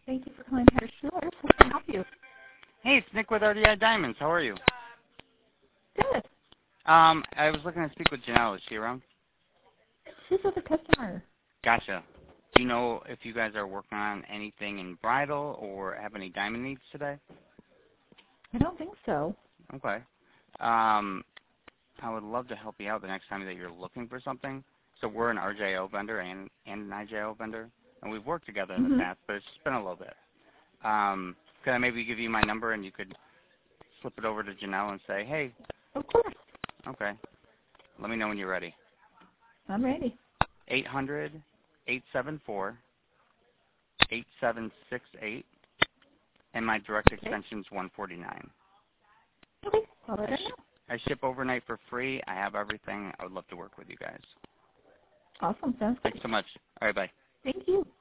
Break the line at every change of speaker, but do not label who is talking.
Thank you for calling Harris Jewelers. How can I help you?
Hey, it's Nick with RDI Diamonds. How are you?
Good.
I was looking to speak with Janelle. Is she around?
She's with a customer.
Gotcha. Do you know if you guys are working on anything in bridal or have any diamond needs today?
I don't think so.
Okay. I would love to help you out the next time that you're looking for something. So we're an RJO vendor and an IJO vendor, and we've worked together in the past, but it's just been a little bit. Could I maybe give you my number and you could flip it over to Janelle and say, hey,
Of course.
okay, let me know when you're ready.
I'm ready.
800-874-8768, and my direct extension is 149.
Okay. I'll let her know.
I ship overnight for free. I have everything. I would love to work with you guys.
Awesome. Sounds good.
Thanks so much. All right, bye.
Thank you.